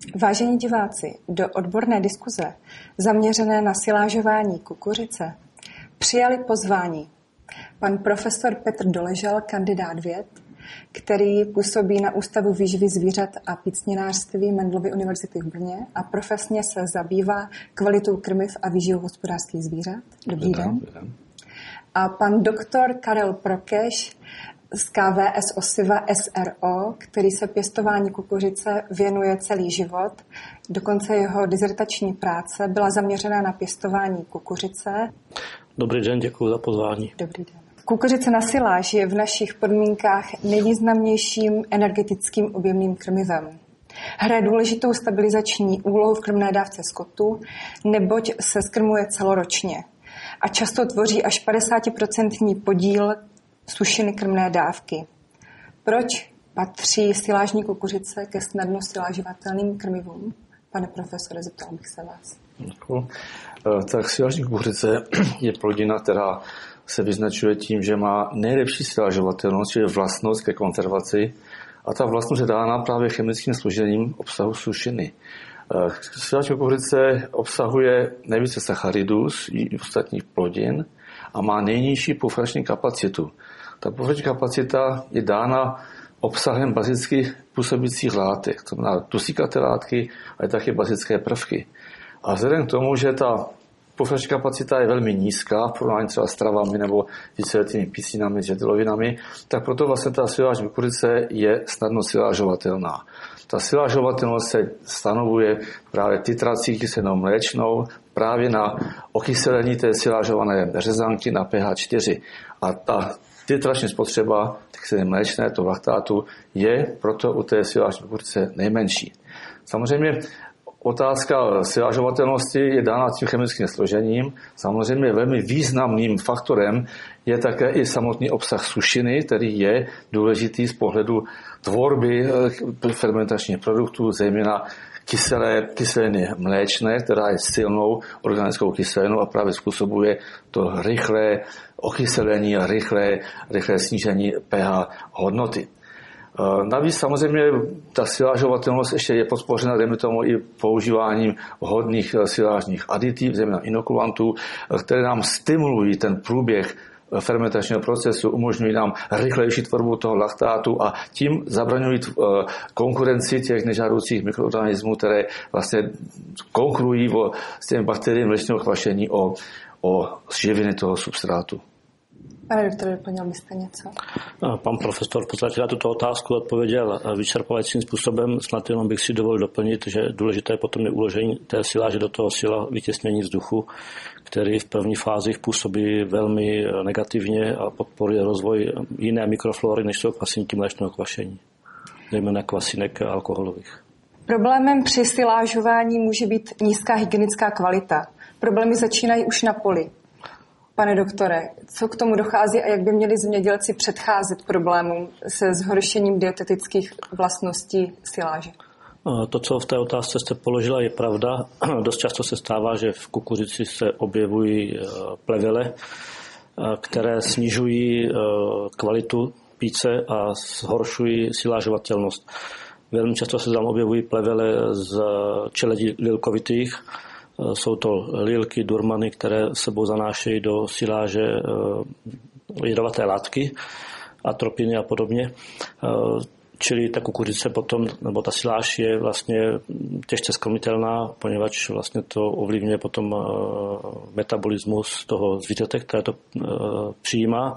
Vážení diváci, do odborné diskuze zaměřené na silážování kukuřice přijali pozvání pan profesor Petr Doležal, kandidát věd, který působí na Ústavu výživy zvířat a pícninářství Mendelovy univerzity v Brně a profesně se zabývá kvalitou krmiv a výživou hospodářských zvířat. Dobrý den. A pan doktor Karel Prokeš z KVS Osiva SRO, který se pěstování kukuřice věnuje celý život. Dokonce jeho dizertační práce byla zaměřena na pěstování kukuřice. Dobrý den, děkuji za pozvání. Dobrý den. Kukuřice na siláž je v našich podmínkách nejvýznamnějším energetickým objemným krmivem. Hraje důležitou stabilizační úlohu v krmné dávce skotu, neboť se skrmuje celoročně a často tvoří až 50% podíl sušiny krmné dávky. Proč patří silážní kukuřice ke snadno silážovatelným krmivům? Pane profesore, zeptal bych se vás. Děkuji. Tak silážní kukuřice je plodina, která se vyznačuje tím, že má nejlepší silážovatelnost, čili vlastnost ke konzervaci, a ta vlastnost je dána právě chemickým složením obsahu sušiny. Silážní kukuřice obsahuje nejvíce sacharidů i ostatních plodin a má nejnižší pufrační kapacitu. Ta pufrační kapacita je dána obsahem bazicky působících látek, to znamená dusíkaté látky a také bazické prvky. A vzhledem k tomu, že ta pufrační kapacita je velmi nízká v porovnání třeba s travami nebo víceletými pícninami, žetilovinami, tak proto vlastně ta silážní kukuřice je snadno silážovatelná. Ta silážovatelnost se stanovuje právě titrací kyselou mléčnou právě na okyselení té silážované řezanky na pH 4. A ta titrační spotřeba kyselé mléčné, toho laktátu, je proto u té silážní kukuřice nejmenší. Samozřejmě otázka silážovatelnosti je dána tím chemickým složením. Samozřejmě velmi významným faktorem je také i samotný obsah sušiny, který je důležitý z pohledu tvorby fermentačních produktů, zejména kyseliny mléčné, která je silnou organickou kyselinou a právě způsobuje to rychlé okyselení a rychlé snížení pH hodnoty. Navíc samozřejmě ta silážovatelnost ještě je podpořena, dejme tomu, i používáním vhodných silážních aditiv, zejména inokulantů, které nám stimulují ten průběh fermentačního procesu, umožňují nám rychlejší tvorbu toho laktátu a tím zabraňují konkurenci těch nežádoucích mikroorganismů, které vlastně konkurují s těmi bakteriemi mléčného kvašení o živiny toho substrátu. Pane doktore, doplnil byste něco? Pan profesor v podstatě na tuto otázku odpověděl vyčerpávajícím způsobem. Snad jenom bych si dovolil doplnit, že důležité potom je uložení té siláže do toho sila vytěsnění vzduchu, který v první fázi působí velmi negativně a podporuje rozvoj jiné mikroflory, než jsou kvasinky mléčného kvašení, zejména kvasinek alkoholových. Problémem při silážování může být nízká hygienická kvalita. Problémy začínají už na poli. Pane doktore, co k tomu dochází a jak by měli zemědělci předcházet problémům se zhoršením dietetických vlastností siláže? To, co v té otázce jste položila, je pravda. Dost často se stává, že v kukuřici se objevují plevele, které snižují kvalitu píce a zhoršují silážovatelnost. Velmi často se tam objevují plevele z čeledí lilkovitých. Jsou to lilky, durmany, které sebou zanášejí do siláže jedovaté látky, atropiny a podobně. Čili ta kukuřice potom, nebo ta siláž je vlastně těžce skrmitelná, poněvadž vlastně to ovlivňuje potom metabolismus toho zvířete, které to přijímá.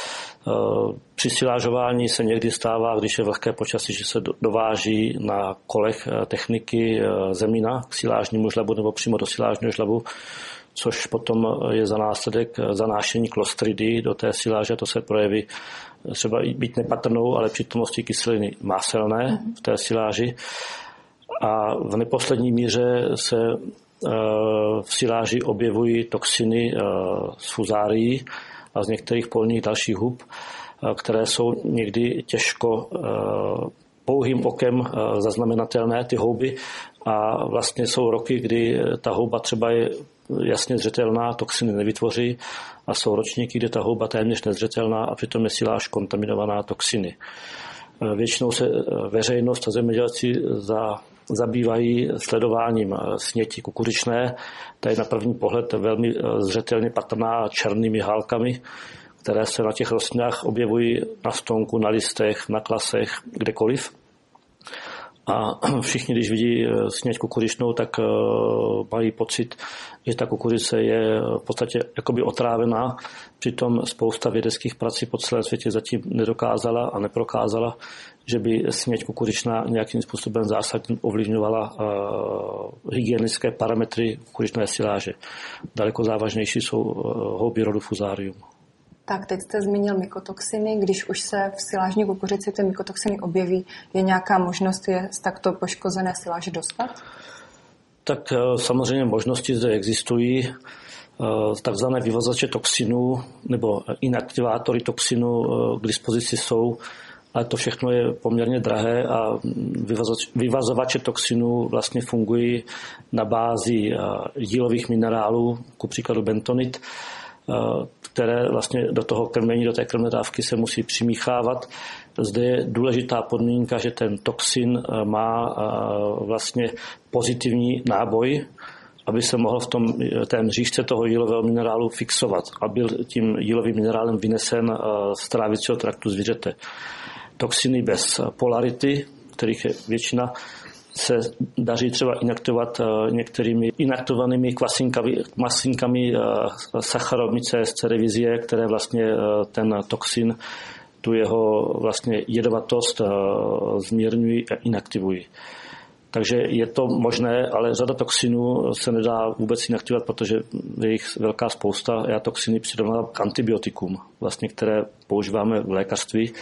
Při silážování se někdy stává, když je vlhké počasí, že se dováží na kolech techniky zemina k silážnímu žlabu nebo přímo do silážního žlabu, což potom je za následek zanášení klostridy do té siláže. To se projeví třeba být nepatrnou, ale přítomností kyseliny máselné v té siláži. A v neposlední míře se v siláži objevují toxiny z fuzárií a z některých polních dalších hub, které jsou někdy těžko pouhým okem zaznamenatelné, ty houby, a vlastně jsou roky, kdy ta houba třeba je jasně zřetelná, toxiny nevytvoří, a jsou ročníky, kde ta houba téměř nezřetelná a přitom je siláž kontaminovaná toxiny. Většinou se veřejnost a zemědělci za zabývají sledováním sněti kukuřičné. Ta je na první pohled velmi zřetelně patrná černými hálkami, které se na těch rostlinách objevují na stonku, na listech, na klasech, kdekoliv. A všichni, když vidí sněť kukuřičnou, tak mají pocit, že ta kukuřice je v podstatě jakoby otrávená. Přitom spousta vědeckých prací po celém světě zatím nedokázala a neprokázala, že by sněť kukuřičná nějakým způsobem zásadně ovlivňovala hygienické parametry kukuřičné siláže. Daleko závažnější jsou houby rodu Fusarium. Tak teď jste zmínil mykotoxiny. Když už se v silážní kukuřici ty mykotoxiny objeví, je nějaká možnost je z takto poškozené siláže dostat? Tak samozřejmě možnosti zde existují. Takzvané vyvazače toxinů nebo inaktivátory toxinů k dispozici jsou, ale to všechno je poměrně drahé a vyvazovače toxinů vlastně fungují na bázi jílových minerálů, ku příkladu bentonit, které vlastně do toho krmení, do té krmné dávky se musí přimíchávat. Zde je důležitá podmínka, že ten toxin má vlastně pozitivní náboj, aby se mohl v té mřížce toho jílového minerálu fixovat a byl tím jílovým minerálem vynesen z trávicího traktu zvířete. Toxiny bez polarity, kterých je většina, se daří třeba inaktivovat některými inaktovanými kvasinkami sacharomice z cerevizie, které vlastně ten toxin, tu jeho vlastně jedovatost zmírňují a inaktivují. Takže je to možné, ale řada toxinů se nedá vůbec inaktivovat, protože je jich velká spousta. Já toxiny přirovnám k antibiotikům, vlastně, které používáme v lékařství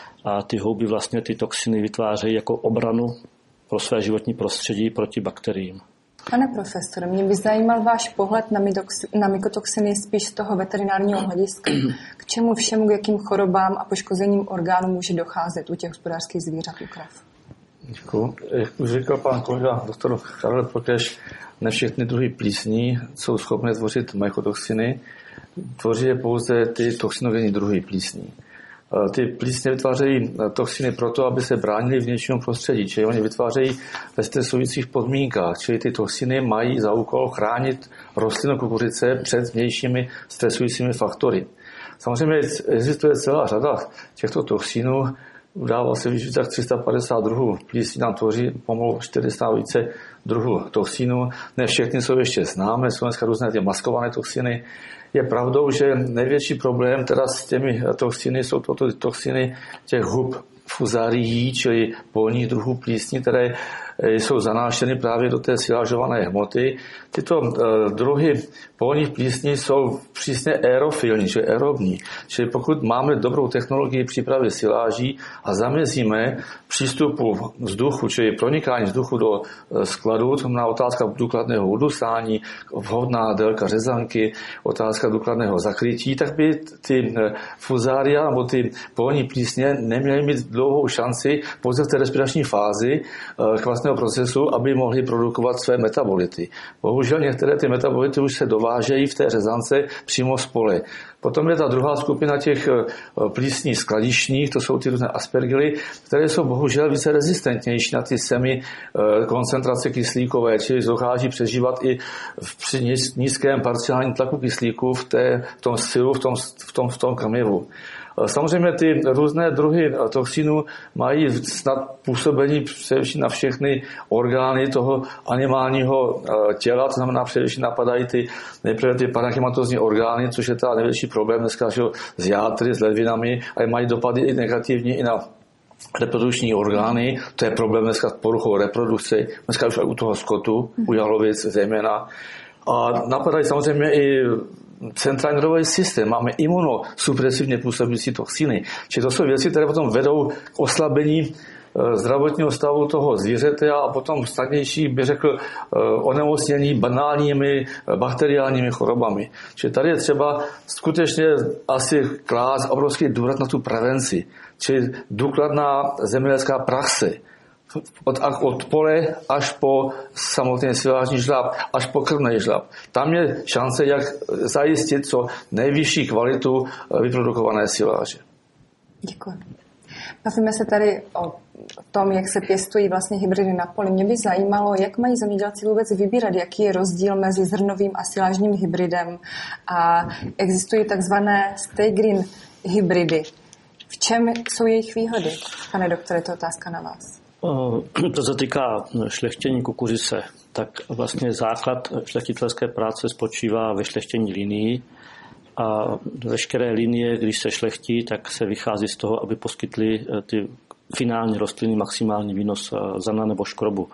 a ty houby vlastně ty toxiny vytvářejí jako obranu pro své životní prostředí proti bakteriím. Pane profesore, mě by zajímal váš pohled na mykotoxiny spíš z toho veterinárního hlediska. K čemu všemu, k jakým chorobám a poškozením orgánů může docházet u těch hospodářských zvířat u krav? Děkuji. Jak už říkal pan kolega doktor Karel Prokeš, ne všechny druhy plísní jsou schopné tvořit mykotoxiny. Tvoří je pouze ty toxinogenní druhy plísní. Ty plísně vytvářejí toxiny proto, aby se bránili vnějšímu prostředí, čili oni vytvářejí ve stresujících podmínkách, čili ty toxiny mají za úkol chránit rostlinu kukuřice před vnějšími stresujícími faktory. Samozřejmě existuje celá řada těchto toxinů, udává se víc jak 350 druhů plísní, nám tvoří pomalu 400 více druhů toxinů. Ne všechny jsou ještě známé, jsou dneska různé ty maskované toxiny. Je pravdou, že největší problém teda s těmi toxiny jsou to toxiny těch hub fusarií, čili polních druhů plísní, které jsou zanášeny právě do té silážované hmoty. Tyto druhy polních plísní jsou přísně aerofilní, čili aerobní. Čili pokud máme dobrou technologii přípravy siláží a zamezíme přístupu vzduchu, čili pronikání vzduchu do skladu, to znamená otázka důkladného udusání, vhodná délka řezanky, otázka důkladného zakrytí, tak by ty fusária nebo ty polní plísně neměly mít dlouhou šanci pouze v té respirační fázi kvasného procesu, aby mohli produkovat své metabolity. Bohužel některé ty metabolity už se dovážejí v té řezance přímo z pole. Potom je ta druhá skupina těch plísní skladišních, to jsou ty různé aspergily, které jsou bohužel více rezistentnější na ty semi koncentrace kyslíkové, čili dokáží přežívat i při nízkém parciálním tlaku kyslíku v tom silu, v tom krmivu. Samozřejmě ty různé druhy toxinů mají snad působení především na všechny orgány toho animálního těla, to znamená především napadají nejprve ty parenkymatozní orgány, což je ta největší problém dneska s játry, s ledvinami, a mají dopady i negativní i na reprodukční orgány, to je problém dneska s poruchou reprodukce, dneska už u toho skotu, u jalovic zejména. A napadají samozřejmě i centrální nervový systém, máme imunosupresivně působící toxiny. Čili to jsou věci, které potom vedou k oslabení zdravotního stavu toho zvířete a potom snadnější, bych řekl, onemocnění banálními bakteriálními chorobami. Čili tady je třeba skutečně asi klást obrovský důraz na tu prevenci, čili důkladná zemědělská praxe. Od pole až po samotný silážní žláb, až po krmný žláb. Tam je šance, jak zajistit co nejvyšší kvalitu vyprodukované siláže. Děkuji. Bavíme se tady o tom, jak se pěstují vlastně hybridy na poli. Mě by zajímalo, jak mají zemědělci vůbec vybírat, jaký je rozdíl mezi zrnovým a silážním hybridem. A existují takzvané stay green hybridy. V čem jsou jejich výhody? Pane doktore, to je otázka na vás. To se týká šlechtění kukuřice, tak vlastně základ šlechtitelské práce spočívá ve šlechtění linií a veškeré linie, když se šlechtí, tak se vychází z toho, aby poskytly ty finální rostliny maximální výnos zrna nebo škrobu.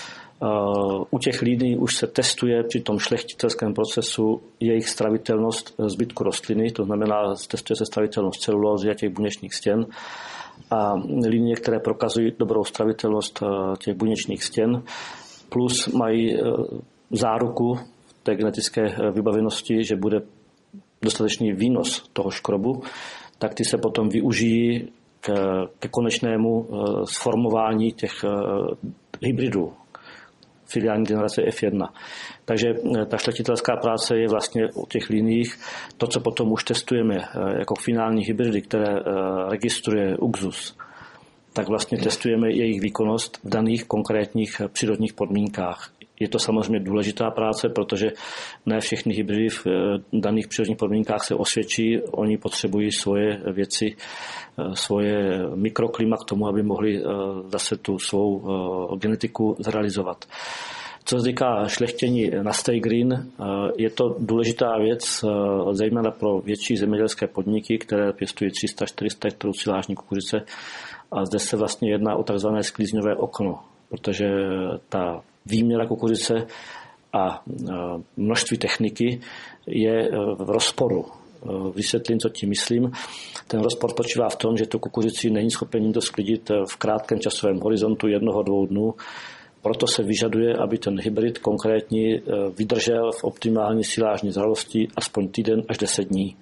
U těch linií už se testuje při tom šlechtitelském procesu jejich stravitelnost zbytku rostliny, to znamená, testuje se stravitelnost celulózy a těch buněčných stěn. A linie, které prokazují dobrou stravitelnost těch buněčných stěn, plus mají záruku té genetické vybavenosti, že bude dostatečný výnos toho škrobu, tak ty se potom využijí ke konečnému sformování těch hybridů filiální generace F1. Takže ta šlechtitelská práce je vlastně u těch liniích. To, co potom už testujeme jako finální hybridy, které registruje UXUS, tak vlastně testujeme jejich výkonnost v daných konkrétních přírodních podmínkách. Je to samozřejmě důležitá práce, protože ne všechny hybridy v daných přírodních podmínkách se osvědčí. Oni potřebují svoje věci, svoje mikroklima k tomu, aby mohli zase tu svou genetiku zrealizovat. Co se týká šlechtění na stay green, je to důležitá věc, zejména pro větší zemědělské podniky, které pěstují 300-400 hektarů silážní kukuřice. A zde se vlastně jedná o takzvané sklízňové okno, protože ta výměra kukuřice a množství techniky je v rozporu. Vysvětlím, co tím myslím. Ten rozpor spočívá v tom, že tu kukuřici není schopen nikdo sklidit v krátkém časovém horizontu 1-2 dnů. Proto se vyžaduje, aby ten hybrid konkrétní vydržel v optimální silážní zralosti aspoň týden až 10 dní.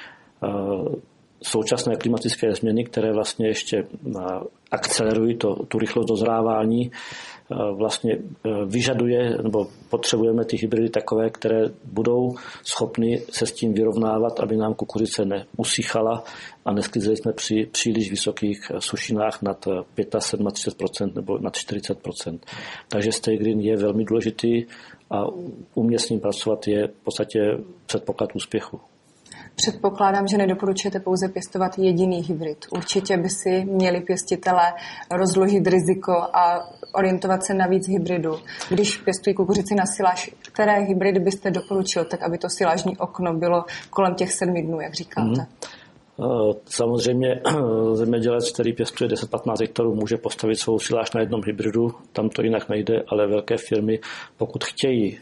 Současné klimatické změny, které vlastně ještě akcelerují tu rychlost dozrávání, vlastně vyžaduje, nebo potřebujeme ty hybridy takové, které budou schopny se s tím vyrovnávat, aby nám kukuřice neusychala a nesklizeli jsme při příliš vysokých sušinách nad 35% nebo nad 40%. Takže stay green je velmi důležitý a umět s ním pracovat je v podstatě předpoklad úspěchu. Předpokládám, že nedoporučujete pouze pěstovat jediný hybrid. Určitě by si měli pěstitelé rozložit riziko a orientovat se na víc hybridů. Když pěstují kukuřici na siláž, které hybridy byste doporučil, tak aby to silážní okno bylo kolem těch 7 dnů, jak říkáte? Samozřejmě zemědělec, který pěstuje 10-15 hektarů, může postavit svou siláž na jednom hybridu, tam to jinak nejde, ale velké firmy, pokud chtějí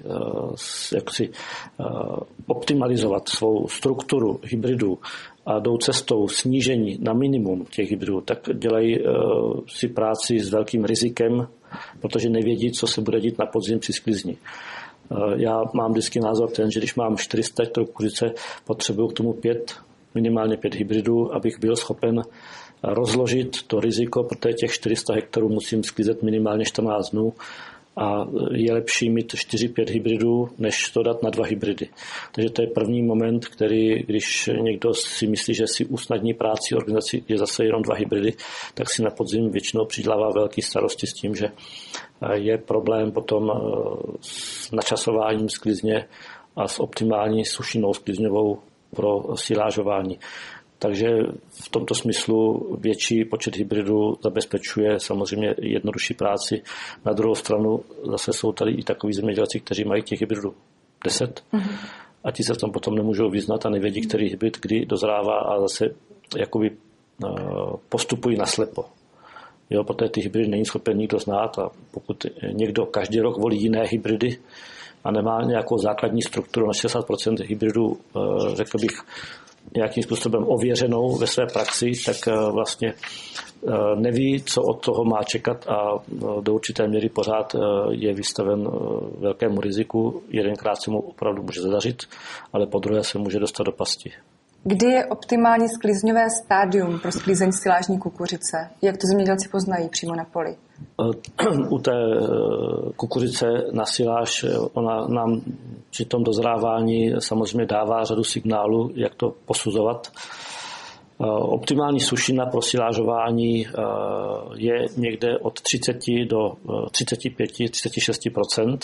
optimalizovat svou strukturu hybridů a jdou cestou snížení na minimum těch hybridů, tak dělají si práci s velkým rizikem, protože nevědí, co se bude dít na podzim při sklizni. Já mám vždycky názor ten, že když mám 400 hektarů kukuřice, potřebuju k tomu minimálně 5 hybridů, abych byl schopen rozložit to riziko, protože těch 400 hektarů musím sklízet minimálně 14 dnů a je lepší mít 4-5 hybridů, než to dát na 2 hybridy. Takže to je první moment, který, když někdo si myslí, že si usnadní práci organizaci, je zase jenom 2 hybridy, tak si na podzim většinou přidělává velký starosti s tím, že je problém potom s načasováním sklizně a s optimální sušinou sklizňovou pro silážování. Takže v tomto smyslu větší počet hybridů zabezpečuje samozřejmě jednodušší práci. Na druhou stranu zase jsou tady i takový zemědělci, kteří mají těch hybridů 10 a ti se v tom potom nemůžou vyznat a nevědí, který hybrid kdy dozrává a zase jakoby postupují naslepo. Jo, protože ty hybridy není schopen nikdo znát a pokud někdo každý rok volí jiné hybridy a nemá nějakou základní strukturu na 60% hybridů, řekl bych, nějakým způsobem ověřenou ve své praxi, tak vlastně neví, co od toho má čekat a do určité míry pořád je vystaven velkému riziku. Jedenkrát se mu opravdu může zadařit, ale podruhé se může dostat do pasti. Kdy je optimální sklizňové stádium pro sklízení silážní kukuřice? Jak to zemědělci poznají přímo na poli? U té kukuřice na siláž ona nám při tom dozrávání samozřejmě dává řadu signálů, jak to posuzovat. Optimální sušina pro silážování je někde od 30 do 35-36%.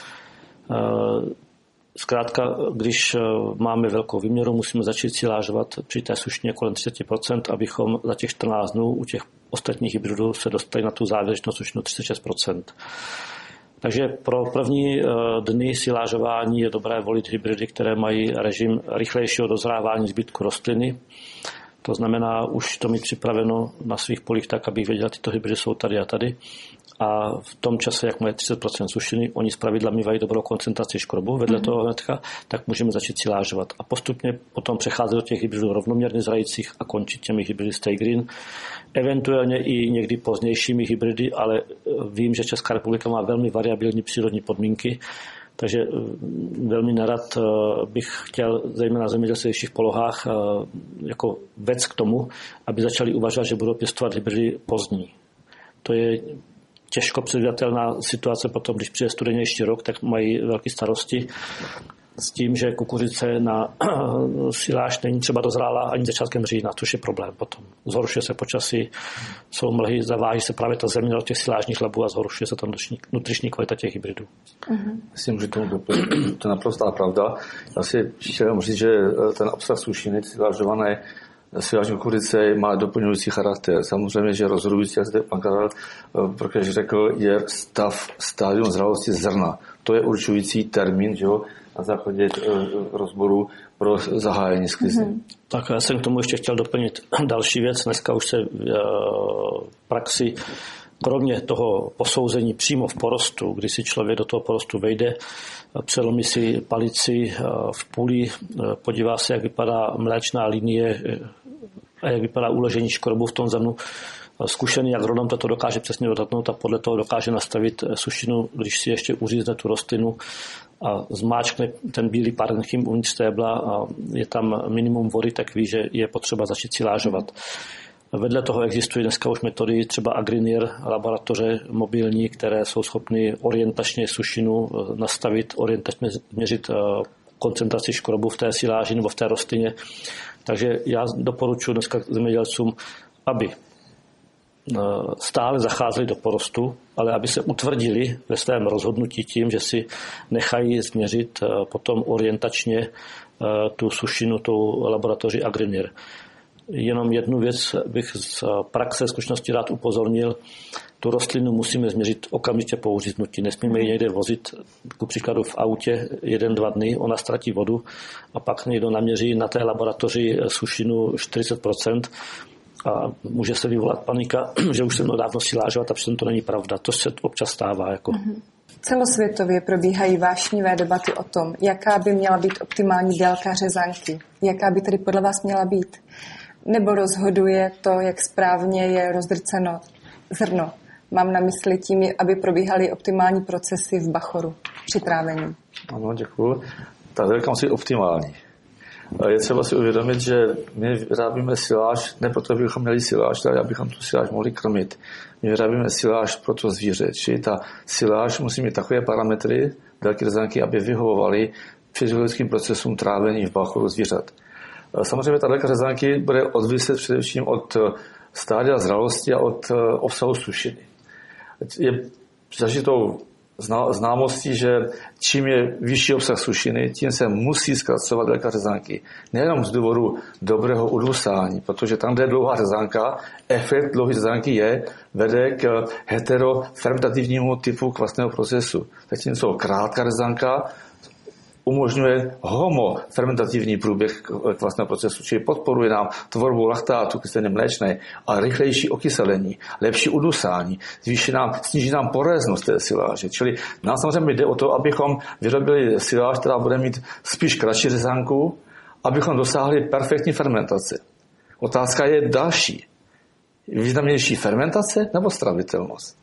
Zkrátka, když máme velkou výměru, musíme začít silážovat při té sušině kolem 30%, abychom za těch 14 dnů u těch ostatních hybridů se dostali na tu závěrečnou sušinu 36%. Takže pro první dny silážování je dobré volit hybridy, které mají režim rychlejšího dozrávání zbytku rostliny. To znamená, už to mít připraveno na svých polích tak, abych věděl, tyto hybridy jsou tady a tady. A v tom čase, jak mají 30% sušiny, oni zpravidla mývají dobrou koncentraci škrobu vedle toho hnedka, tak můžeme začít silážovat. A postupně potom přecházet do těch hybridů rovnoměrně zrajících a končit těmi hybridy Stay Green. Eventuálně i někdy pozdějšími hybridy, ale vím, že Česká republika má velmi variabilní přírodní podmínky, takže velmi nerad bych chtěl, zejména na zemědělských polohách, jako vec k tomu, aby začali uvažovat, že budou pěstovat hybridy pozdní. To je těžko předvídatelná situace potom, když přijde studenější rok, tak mají velké starosti s tím, že kukuřice na siláž není třeba dozrála ani začátkem října, což je problém potom. Zhoršuje se počasí, jsou mlhy, zaváží se právě ta země do těch silážních labů a zhoršuje se tam nutriční kvalita těch hybridů. Myslím, že tomu doplnit. To je naprostá pravda. Já si chtěl říct, že ten obsah sušiny silážované silážní kukurice má doplňující charakter. Samozřejmě, že rozhodující, jak zde pan Karel Prokaž řekl, je stádium zralosti zrna. To je určující termín, že jo, na základě rozboru pro zahájení sklizni. Tak já jsem k tomu ještě chtěl doplnit další věc. Dneska už se v praxi, kromě toho posouzení přímo v porostu, kdy si člověk do toho porostu vejde, přelomí si palici v půli, podívá se, jak vypadá mléčná linie a jak vypadá uložení škrobu v tom zrnu. Zkušený agronom to dokáže přesně odhadnout a podle toho dokáže nastavit sušinu, když si ještě uřízne tu rostlinu a zmáčkne ten bílý parenchym uvnitř stébla a je tam minimum vody, tak ví, že je potřeba začít silážovat. Vedle toho existují dneska už metody třeba Agrinier, laboratoře mobilní, které jsou schopny orientačně sušinu nastavit, orientačně měřit koncentraci škrobu v té siláži nebo v té rostlině. Takže já doporučuji dneska zemědělcům, aby stále zacházeli do porostu, ale aby se utvrdili ve svém rozhodnutí tím, že si nechají změřit potom orientačně tu sušinu, tu laboratoři Agrinier. Jenom jednu věc bych z praxe zkušenosti rád upozornil. Tu rostlinu musíme změřit okamžitě po uříznutí. Nesmíme ji někde vozit, ku příkladu v autě 1-2 dny, ona ztratí vodu a pak někdo naměří na té laboratoři sušinu 40% a může se vyvolat panika, že už jsem dávno silážovat a přitom to není pravda. To se občas stává. Jako. Celosvětově probíhají vášnivé debaty o tom, jaká by měla být optimální délka řezanky. Jaká by tedy podle vás měla být? Nebo rozhoduje to, jak správně je rozdrceno zrno? Mám na mysli tím, aby probíhaly optimální procesy v bachoru při trávení. Ano, děkuji. Ta délka musí optimální. Je třeba si uvědomit, že my vyrábíme siláž, ne proto, abychom měli siláž, ale abychom tu siláž mohli krmit. My vyrábíme siláž pro to zvíře, čili ta siláž musí mít takové parametry délky řezanky, aby vyhovovaly fyziologickým procesům trávení v bachoru zvířat. Samozřejmě ta délka řezanky bude odviset především od stádia zralosti a od obsahu sušiny. Je zažitou známostí, že čím je vyšší obsah sušiny, tím se musí zkracovat délka řezanky. Nejenom z důvodu dobrého udusání, protože tam, kde je dlouhá řezanka, efekt dlouhé řezanky vede k heterofermentativnímu typu kvasného procesu. Zatímco krátká řezanka umožňuje homofermentativní průběh kvasného procesu, čili podporuje nám tvorbu laktátu, kyseliny mléčné a rychlejší okyselení, lepší udusání, sníží nám poreznost té siláže. Čili nám samozřejmě jde o to, abychom vyrobili siláž, která bude mít spíš kratší řezanku, abychom dosáhli perfektní fermentace. Otázka je další. Významnější fermentace nebo stravitelnost?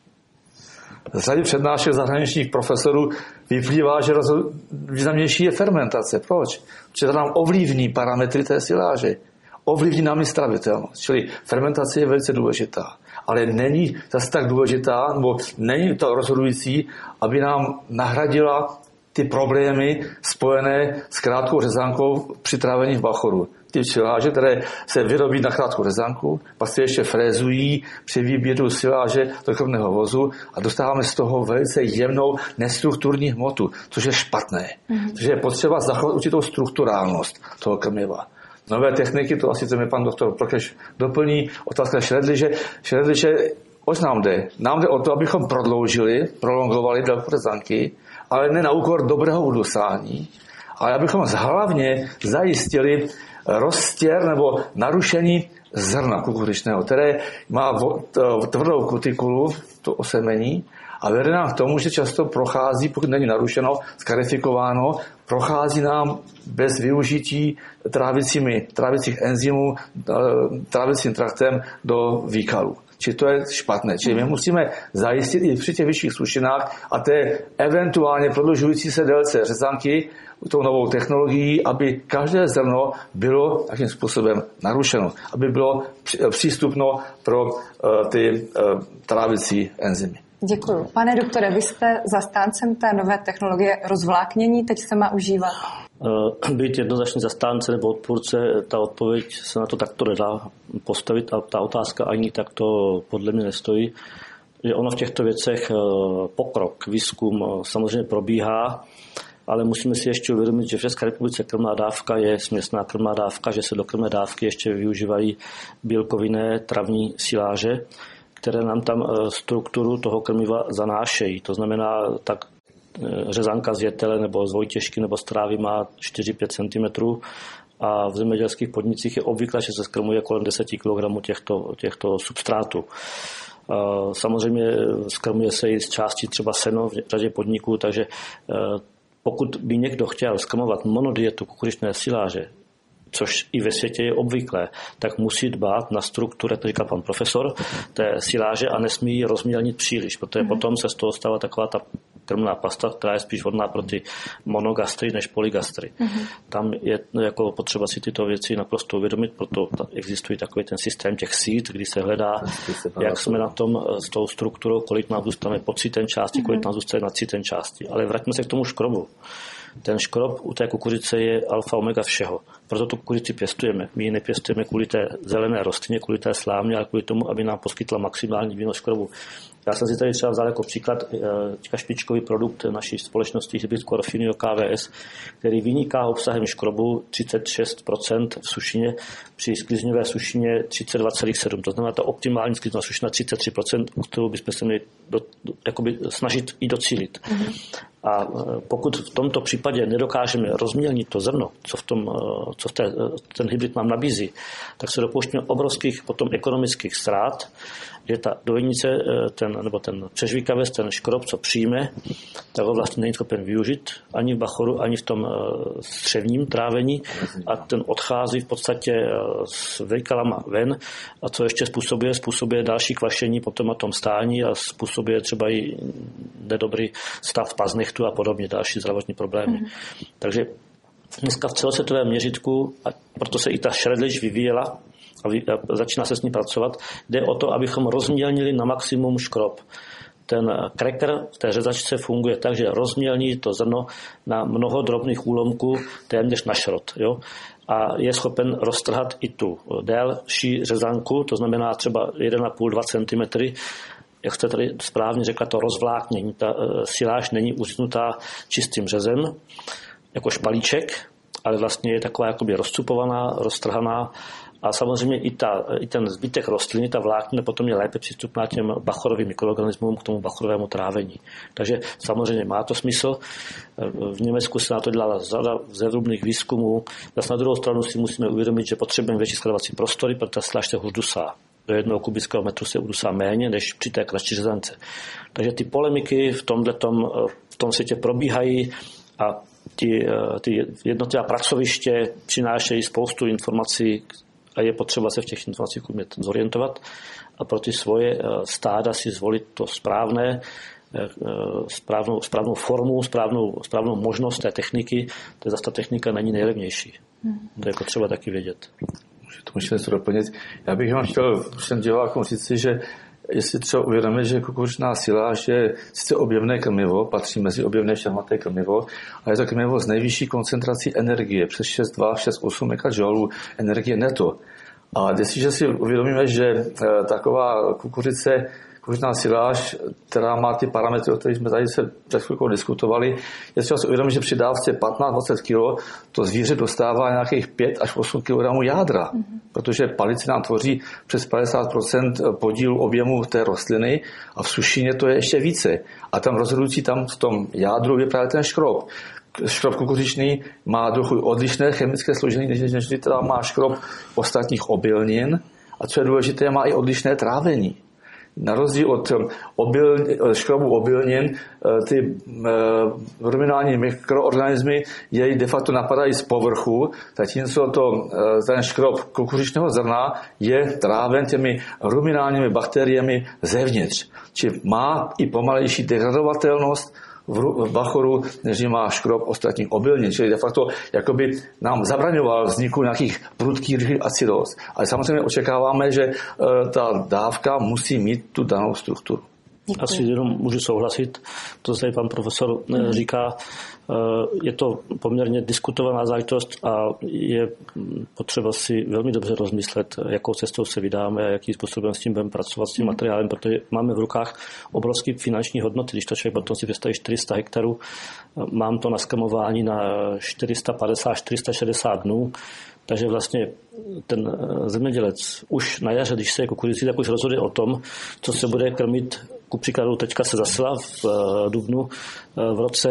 Z řady přednášek zahraničních profesorů vyplývá, že významnější je fermentace. Proč? Protože to nám ovlivní parametry té siláže. Ovlivní nám i stravitelnost. Čili fermentace je velice důležitá. Ale není zase tak důležitá, nebo není to rozhodující, aby nám nahradila ty problémy spojené s krátkou řezánkou při trávení v bachoru. typ siláže, které se vyrobí na krátkou řezanku, pak se ještě frézují při výběru siláže do krmného vozu a dostáváme z toho velice jemnou nestrukturní hmotu, což je špatné. Takže je potřeba zachovat určitou strukturálnost toho krmiva. Nové techniky, to asi mi pan doktor Prokeš doplní, otázka šredliže. Šredliže, oč nám jde? Nám jde o to, abychom prolongovali délku řezanky, ale ne na úkor dobrého udusání, ale abychom hlavně zajistili roztěr nebo narušení zrna kukuřičného, které má tvrdou kutikulu, to osemení, a vede nám k tomu, že často prochází, pokud není narušeno, skarifikováno, prochází nám bez využití trávicích enzymů, trávicím traktem do výkalu. Či to je špatné. Čili my musíme zajistit i při těch vyšších sušinách a té eventuálně prodlužující se délce řezanky tou novou technologií, aby každé zrno bylo takým způsobem narušeno, aby bylo přístupno pro ty trávicí enzymy. Děkuju. Pane doktore, vy jste zastáncem té nové technologie rozvláknění, teď se má užívat? Být jednoznačný zastánce nebo odpůrce, ta odpověď se na to takto nedá postavit a ta otázka ani takto podle mě nestojí. Že ono v těchto věcech pokrok, výzkum samozřejmě probíhá, ale musíme si ještě uvědomit, že v České republice krmná dávka je směsná krmná dávka, že se do krmné dávky ještě využívají bílkovinné travní siláže, které nám tam strukturu toho krmiva zanášejí. To znamená, tak řezanka z jetele nebo z vojtěžky nebo z trávy má 4-5 cm a v zemědělských podnicích je obvykle, že se skrmuje kolem 10 kg těchto substrátů. Samozřejmě skrmuje se i z části třeba seno v řadě podniků, takže pokud by někdo chtěl skrmovat monodietu kukuřičné siláže, což i ve světě je obvyklé, tak musí dbát na strukturu, jak to říká pan profesor, té siláže a nesmí ji rozmělnit příliš, protože potom se z toho stává taková ta krmná pasta, která je spíš vhodná pro ty monogastry než polygastry. Tam je jako potřeba si tyto věci naprosto uvědomit, proto existuje takový ten systém těch sít, kdy se hledá, jak jsme na tom s tou strukturou, kolik nám zůstane pod síten části, kolik nám zůstane nad síten části. Ale vraťme se k tomu škrobu. Ten škrob u té kukuřice je alfa omega všeho. Proto tu kukuřici pěstujeme. My ji nepěstujeme kvůli té zelené rostlině, kvůli té slámě, ale kvůli tomu, aby nám poskytla maximální výnos škrobu. Já jsem si tady třeba vzal jako příklad špičkový produkt naší společnosti Hybridko Raffinio KVS, který vyniká obsahem škrobu 36% v sušině, při sklizňové sušině 32,7%. To znamená, ta optimální sklizňová sušina 33%, kterou bychom se měli snažit i docílit. A pokud v tomto případě nedokážeme rozmělnit to zrno, co ten hybrid nám nabízí, tak se dopouštíme obrovských potom ekonomických ztrát, že ta dojnice, ten přežvíkavec, ten škrob, co přijme, tak ho vlastně není schopen využít ani v bachoru, ani v tom střevním trávení a ten odchází v podstatě s vejkalama ven a co ještě způsobuje další kvašení potom na tom stání a způsobuje třeba i nedobrý stav paznechtu a podobně, další zdravotní problémy. Takže dneska v celosvětovém měřítku, a proto se i ta šredlič vyvíjela, a začíná se s ní pracovat, jde o to, abychom rozmělnili na maximum škrob. Ten cracker v té řezačce funguje tak, že rozmělní to zrno na mnoho drobných úlomků téměř na šrot. Jo? A je schopen roztrhat i tu delší řezanku, to znamená třeba 1,5-2 cm. Jak jste tady správně řekla, to rozvláknění. Ta siláž není uřiznutá čistým řezem, jako špalíček, ale vlastně je taková jakoby rozcupovaná, roztrhaná. A samozřejmě i ten zbytek rostliny, ta vláknina potom je lépe přístupná těm bachorovým mikroorganismům, k tomu bachorovému trávení. Takže samozřejmě má to smysl. V Německu se na to dělala řada zevrubných výzkumů. Zase na druhou stranu si musíme uvědomit, že potřebujeme větší skladovací prostory, protože siláž se hůř dusá. Do 1 kubického metru se udusá méně, než při té kratší řezance. Takže ty polemiky v tom světě probíhají a ty jednotlivá pracoviště přinášejí spoustu informací a je potřeba se v těch informacích umět zorientovat a pro ty svoje stáda si zvolit to správnou formu, správnou možnost té techniky. Zase ta technika není nejlevnější. To je potřeba taky vědět. To můžeme se doplnit. Já bych vám chtěl všem divákům říct, že jestli třeba uvědomit, že kukuřičná siláž je sice objevné krmivo, patří mezi objevné šelmaté krmivo, ale je to krmivo s nejvyšší koncentrací energie, přes 6,2-6,8 MJ energie neto. A jestliže si uvědomíme, že taková kukuřičná siláž, která má ty parametry, o kterých jsme tady se před chvilkou diskutovali, je třeba si uvědomit, že při dávce 15-20 kg to zvíře dostává nějakých 5 až 8 kg jádra, protože palici nám tvoří přes 50% podílu objemu té rostliny a v sušině to je ještě více. A tam rozhodující tam v tom jádru je právě ten škrob. Škrob kukuřičný má trochu odlišné chemické složení, než teda má škrob ostatních obilnin a co je důležité, má i odlišné trávení. Na rozdíl od škrobu obilnin, ty ruminální mikroorganismy jej de facto napadají z povrchu, zatímco ten škrob kukuřičného zrna je tráven těmi ruminálními bakteriemi zevnitř. Čili má i pomalejší degradovatelnost v bachoru, než má škrob ostatních obilnin. Čili de facto jakoby nám zabraňoval vzniku nějakých prudkých acidóz. Ale samozřejmě očekáváme, že ta dávka musí mít tu danou strukturu. Děkuji. Asi jenom můžu souhlasit, to zde pan profesor říká. Je to poměrně diskutovaná záležitost a je potřeba si velmi dobře rozmyslet, jakou cestou se vydáme a jakým způsobem s tím budeme pracovat s tím materiálem, protože máme v rukách obrovské finanční hodnoty. Když to člověk potom si představí 400 hektarů, mám to na skrmování na 450-460 dnů, takže vlastně ten zemědělec už na jaře, když se je kukuřicí, tak už rozhoduje o tom, co se bude krmit. Ku příkladu teďka se zasila v dubnu v roce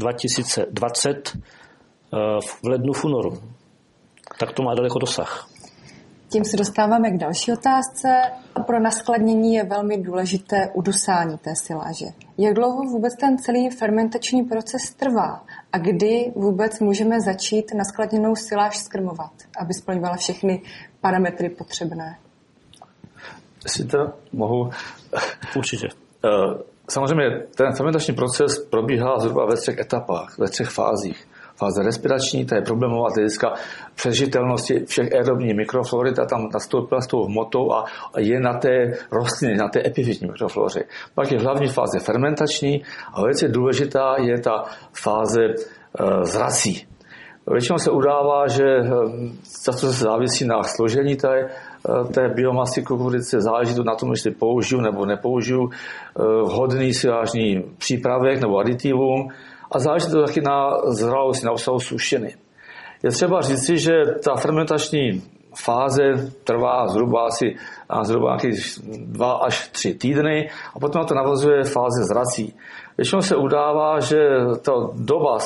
2020 v lednu, v únoru. Tak to má daleko dosah. Tím se dostáváme k další otázce. Pro naskladnění je velmi důležité udusání té siláže. Jak dlouho vůbec ten celý fermentační proces trvá a kdy vůbec můžeme začít naskladněnou siláž skrmovat, aby splňovala všechny parametry potřebné? Jestli to mohu... Určitě. Samozřejmě ten fermentační proces probíhá zhruba ve 3 etapách, ve 3 fázích. Fáze respirační, ta je problémová hlediska přežitelnosti všech aerobních mikroflory, ta tam nastoupila s tou hmotou a je na té rostlině, na té epifytní mikrofloře. Pak je hlavní fáze fermentační a velice důležitá je ta fáze zrací. Většinou se udává, že často se závisí na složení té biomasy kukuřice, záleží to na tom, jestli použiju nebo nepoužiju vhodný silážní přípravek nebo aditivum a záleží to taky na zralosti, na obsahu sušiny. Je třeba říci, že ta fermentační fáze trvá zhruba nějakých 2 až 3 týdny a potom na to navazuje fáze zrací. Většinou se udává, že ta doba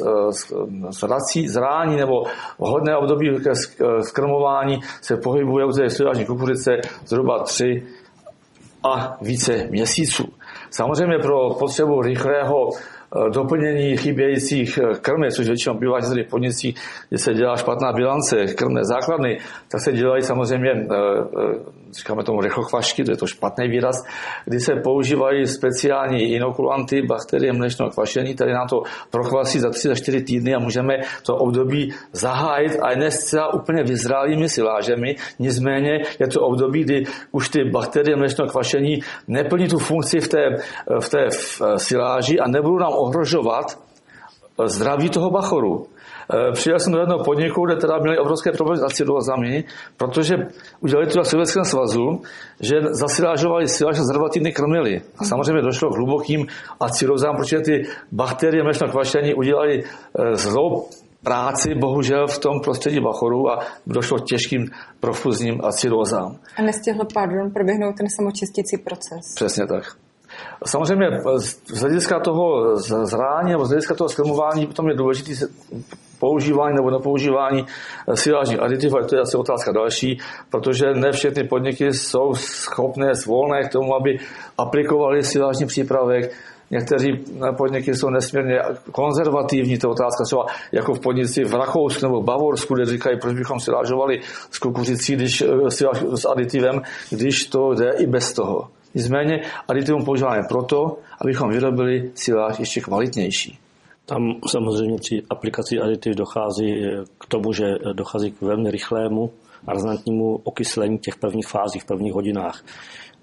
zrání nebo vhodné období ke skrmování se pohybuje u té silážní kukuřice zhruba 3 a více měsíců. Samozřejmě pro potřebu rychlého doplnění chybějících krmiv, což většinou bývá v podnicích, kde se dělá špatná bilance krmné základny, tak se dělají samozřejmě, říkáme tomu rychlokvašky, to je to špatný výraz, kdy se používají speciální inokulanty, bakterie mléčného kvašení, které nám to prokvasí za 3-4 týdny a můžeme to období zahájit a ne zcela úplně vyzrálými silážemi, nicméně je to období, kdy už ty bakterie mléčného kvašení neplní tu funkci v té siláži a nebudou nám ohrožovat zdraví toho bachoru. Přijel jsem do jednoho podniku, kde teda měli obrovské problémy s acidózami, protože udělali to v Sovětském svazu, že zasilážovali siláž a zhruba týdny krmili. A samozřejmě došlo k hlubokým acidózám, protože ty bakterie mléčného kvašení udělali zlou práci, bohužel v tom prostředí bachoru a došlo k těžkým profuzním acidózám. A nestihl, proběhnout ten samočistící proces. Přesně tak. Samozřejmě z hlediska toho zrání nebo z hlediska toho skrmování potom je důležité používání nebo nepoužívání silážních aditiv, ale to je asi otázka další, protože ne všechny podniky jsou schopné, svolné k tomu, aby aplikovali silážní přípravek. Někteří podniky jsou nesmírně konzervativní, to je otázka třeba jako v podnici v Rakousku nebo v Bavorsku, kde říkají, proč bychom silážovali s kukuřicí, s aditivem, když to jde i bez toho. Nicméně aditivum používáme proto, abychom vyrobili siláž ještě kvalitnější. Tam samozřejmě při aplikaci aditiv dochází k tomu, že dochází k velmi rychlému a razantnímu okyslení těch prvních fází, v prvních hodinách,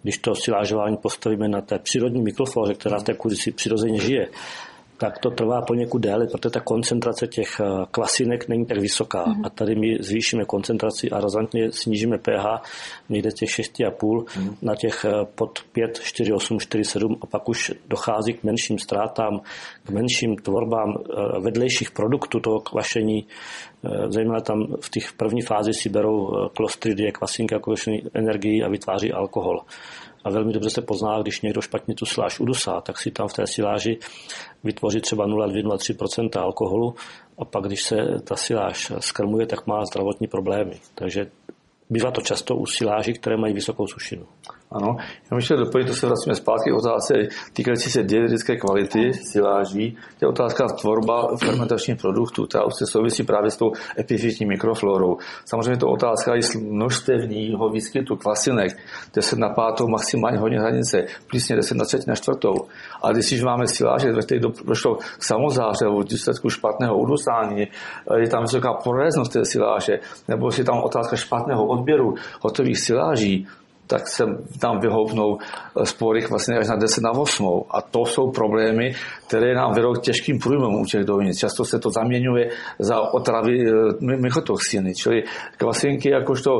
Když to silážování postavíme na té přírodní mikroflóře, která v té kuřici přirozeně žije, tak to trvá poněkud déle, protože ta koncentrace těch kvasinek není tak vysoká. A tady my zvýšíme koncentraci a razantně snížíme pH někde těch 6,5 na těch pod 5, 4, 8, 4, 7 a pak už dochází k menším ztrátám, k menším tvorbám vedlejších produktů toho kvašení. Zejména tam v těch první fázi si berou klostridie, kvasinky jako energii a vytváří alkohol. A velmi dobře se pozná, když někdo špatně tu siláž udusá, tak si tam v té siláži vytvoří třeba 0,2-0,3% alkoholu a pak, když se ta siláž skrmuje, tak má zdravotní problémy. Takže bývá to často u siláží, které mají vysokou sušinu. Ano, já myslím, že doplnit, to se vracíme zpátky k otázce týkající se dietetické kvality siláží. Je otázka tvorba fermentačních produktů, ta už se souvisí právě s tou epifitní mikroflorou. Samozřejmě to otázka i množstevního výskytu kvasinek, 10 na 5, maximálně hodně hranice, plísně 10 na 3 na 4. A když máme siláže, ve kterých došlo k samozářevu, v důsledku špatného udusání, je tam vysoká poreznost té siláže, nebo je tam otázka špatného odběru hotových siláží, tak se tam vyhoupnou spory vlastně až na 10 na 8. A to jsou problémy, které nám vedou k těžkým průjmům u těch dovnitř. Často se to zaměňuje za otravy mykotoxiny, čili kvasinky jakožto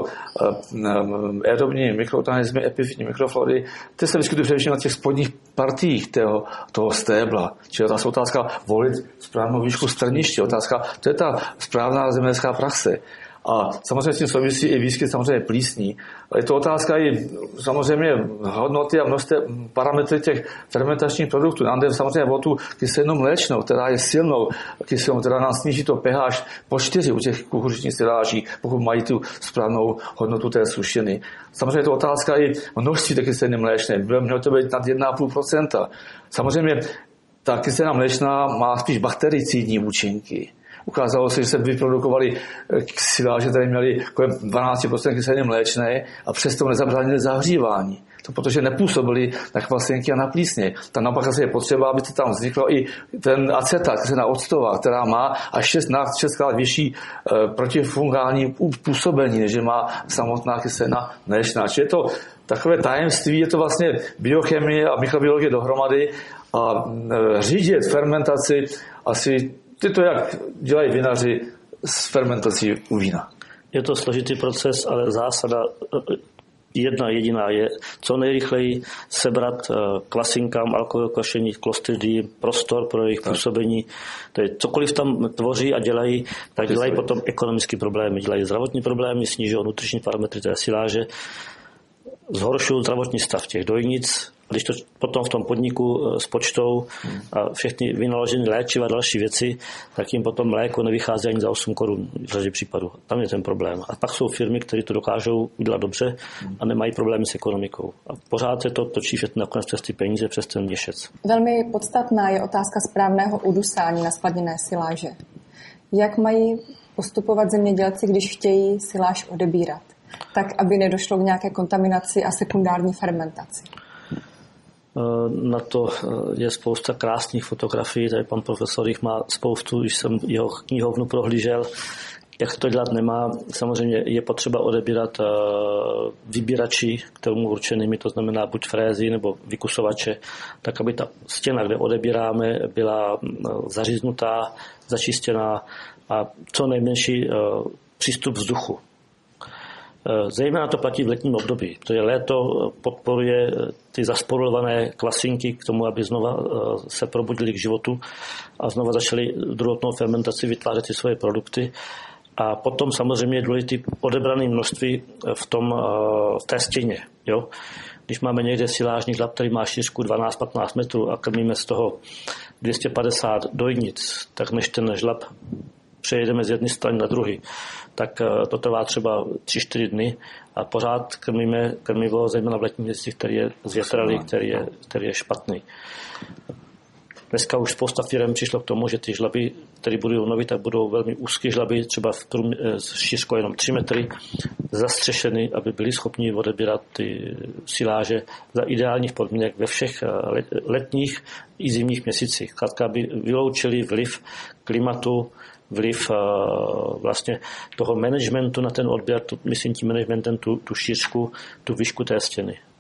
aerobní mikroorganismy, epifitní mikroflory, ty se vyskytují především na těch spodních partiích toho stébla. Čili ta otázka volit správnou výšku strniště, otázka, to je ta správná zemědělská praxe. A samozřejmě s tím souvisí i výskyt samozřejmě plísní. Je to otázka i samozřejmě hodnoty a množství parametry těch fermentačních produktů. Nám jde samozřejmě o tu kyselinu mléčnou, která je silnou kyselinou, která nám sníží to pH až po 4 u těch kukuřičních siláží, pokud mají tu správnou hodnotu té sušiny. Samozřejmě je to otázka i množství té kyseliny mléčné. Mělo to být nad 1,5%. Samozřejmě ta kyselina mléčná má spíš baktericidní účinky. Ukázalo se, že se vyprodukovaly siláže, které měly kolem 12% kyseliny mléčné a přesto nezabránily zahřívání. To protože nepůsobily na kvasinky a na plísně. Tam naopak asi je potřeba, aby to tam vzniklo i ten acetat, kyselina octová, která má až 6krát vyšší protifungální působení, než má samotná kyselina mléčná. Čili je to takové tajemství, je to vlastně biochemie a mikrobiologie dohromady a řídit fermentaci asi to, jak dělají vinaři s fermentací u vína. Je to složitý proces, ale zásada jedna jediná je co nejrychleji sebrat kvasinkám, alkohol, kvašení, klostridii, prostor pro jejich působení. To je, cokoliv tam tvoří a dělají, tak dělají potom ekonomické problémy. Dělají zdravotní problémy, snižují nutriční parametry té siláže, zhoršují zdravotní stav těch dojnic. Když to potom v tom podniku spočtou a všechny vynaložené léčiva a další věci, tak jim potom mléko nevychází ani za 8 korun v řadě případů. Tam je ten problém. A pak jsou firmy, které to dokážou udělat dobře a nemají problémy s ekonomikou. A pořád se to točí nakonec přes ty peníze, přes ten měšec. Velmi podstatná je otázka správného udusání na skladněné siláže. Jak mají postupovat zemědělci, když chtějí siláž odebírat? Tak, aby nedošlo k nějaké kontaminaci a sekundární fermentaci. Na to je spousta krásných fotografií, tady pan profesor jich má spoustu, když jsem jeho knihovnu prohlížel, jak to dělat nemá. Samozřejmě je potřeba odebírat vybírači k tomu určenými, to znamená buď frézy nebo vykusovače, tak aby ta stěna, kde odebíráme, byla zaříznutá, začištěná a co nejmenší přístup vzduchu. Zejména to platí v letním období. To je léto, podporuje ty zasporulované kvasinky k tomu, aby znova se probudili k životu a znova začaly druhotnou fermentaci vytvářet ty svoje produkty. A potom samozřejmě je důležité odebrané množství v té stěně. Jo? Když máme někde silážní žlab, který má šířku 12-15 metrů a krmíme z toho 250 dojnic, tak než ten žlab přejedeme z jedné strany na druhý, tak to trvá třeba 3-4 dny a pořád krmíme krmivo, zejména v letních měsících, který je zvětralý, který je špatný. Dneska už spousta firem přišlo k tomu, že ty žlaby, které budou nový, tak budou velmi úzké žlaby, třeba s šířkou jenom 3 metry, zastřešeny, aby byli schopni odebírat ty siláže za ideálních podmínek ve všech letních i zimních měsících. Zkrátka, aby vyloučili vliv klimatu, vliv vlastně toho managementu na ten odběr, myslím tím managementem tu šířku, tu výšku té stěny.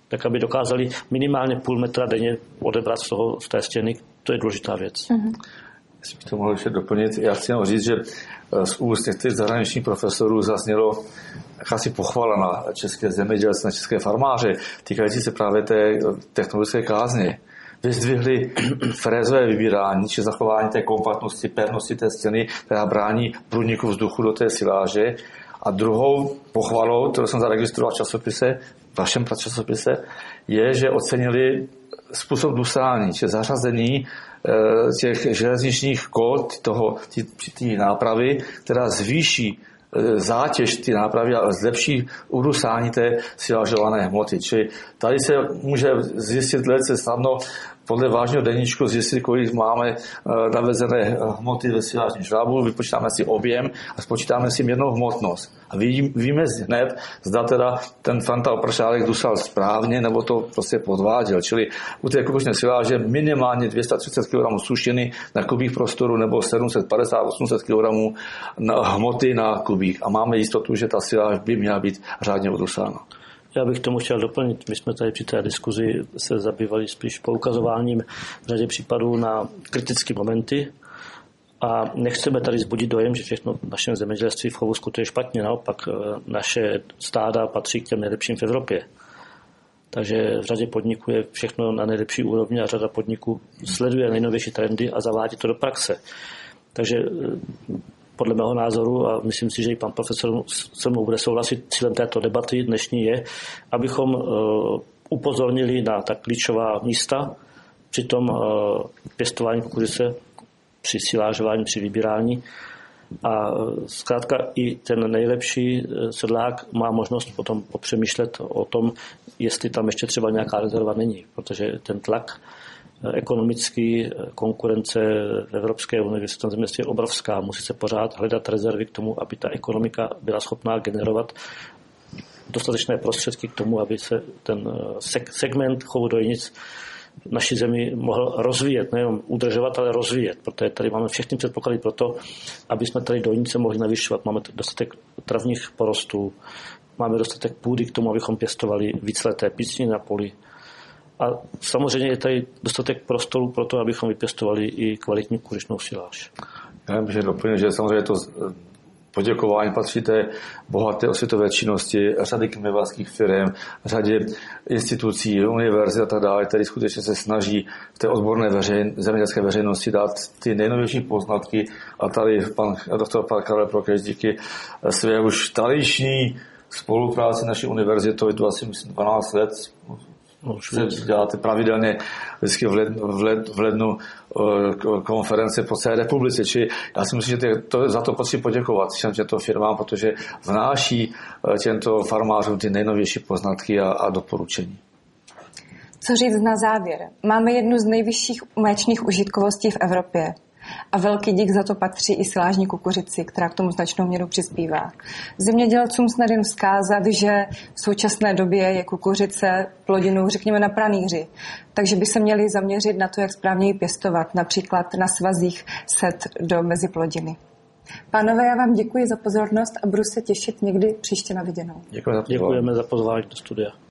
tak aby dokázali minimálně půl metra denně odebrat z té stěny. To je důležitá věc. Jestli bych to mohl ještě doplnit, já chci jenom říct, že z úst některých zahraničních profesorů zaznělo jakási pochvala na české zemědělce, na české farmáře, týkající se právě té technologické kázně. Vyzdvihli frézové vybírání, či zachování té kompaktnosti, pevnosti té stěny, která brání průniku vzduchu do té siláže. A druhou pochvalou, kterou jsem zaregistroval v časopise, v vašem časopise, je, že ocenili způsob dusání, či zařazení těch železničních kol, té nápravy, která zvýší zátěž ty nápravy a zlepší udusání té silážované hmoty. Čili tady se může zjistit velice snadno podle vážného deníčku zjistit, kolik máme navezené hmoty ve silážním žlábu, vypočítáme si objem a spočítáme si měrnou hmotnost. A víme hned, zda teda ten Franta Opršálek dusal správně, nebo to prostě podváděl. Čili u té kukuřičné siláže minimálně 230 kg sušiny na kubík prostoru nebo 750-800 kg hmoty na kubík. A máme jistotu, že ta siláž by měla být řádně udusána. Já bych tomu chtěl doplnit. My jsme tady při té diskuzi se zabývali spíš poukazováním v řadě případů na kritické momenty a nechceme tady zbudit dojem, že všechno v našem zemědělství v chovu je špatně. Naopak naše stáda patří k těm nejlepším v Evropě. Takže v řadě podniků je všechno na nejlepší úrovni a řada podniků sleduje nejnovější trendy a zavádí to do praxe. Takže podle mého názoru, a myslím si, že i pan profesor se mnou bude souhlasit, cílem této debaty dnešní je, abychom upozornili na ta klíčová místa při tom pěstování kukuřice, při silážování, při vybírání. A zkrátka i ten nejlepší sedlák má možnost potom popřemýšlet o tom, jestli tam ještě třeba nějaká rezerva není, protože ten tlak ekonomický, konkurence v Evropské unii, v světovém zemědělství je obrovská. Musí se pořád hledat rezervy k tomu, aby ta ekonomika byla schopná generovat dostatečné prostředky k tomu, aby se ten segment chovu dojnic v naší zemi mohl rozvíjet, nejenom udržovat, ale rozvíjet, protože tady máme všechny předpoklady pro to, aby jsme tady dojnice mohli navyšovat. Máme dostatek travních porostů, máme dostatek půdy k tomu, abychom pěstovali víceleté písniny na poli. A samozřejmě je tady dostatek prostoru pro to, abychom vypěstovali i kvalitní kukuřičnou siláž. Já bych doplnil, že samozřejmě to poděkování patří té bohaté osvětové činnosti řady chmievarských firm, řadě institucí, univerzit a tak dále, které skutečně se snaží v té odborné zemědělské veřejnosti dát ty nejnovější poznatky. A tady pan doktor Karel Prokeš díky své už tradiční spolupráci naší univerzity, to je to asi 12 let, děláte pravidelně vždycky v lednu konference po celé republice. Čili já si myslím, že za to potřeba poděkovat všem těmto firmám, protože vnáší těmto farmářům ty nejnovější poznatky a doporučení. Co říct na závěr? Máme jednu z nejvyšších mléčných užitkovostí v Evropě. A velký dík za to patří i silážní kukuřici, která k tomu značnou měrou přispívá. Zemědělcům snad jen vzkázat, že v současné době je kukuřice plodinou, řekněme, na pranýři. Takže by se měli zaměřit na to, jak správně ji pěstovat, například na svazích set do meziplodiny. Pánové, já vám děkuji za pozornost a budu se těšit někdy příště na viděnou. Děkujeme za pozvání do studia.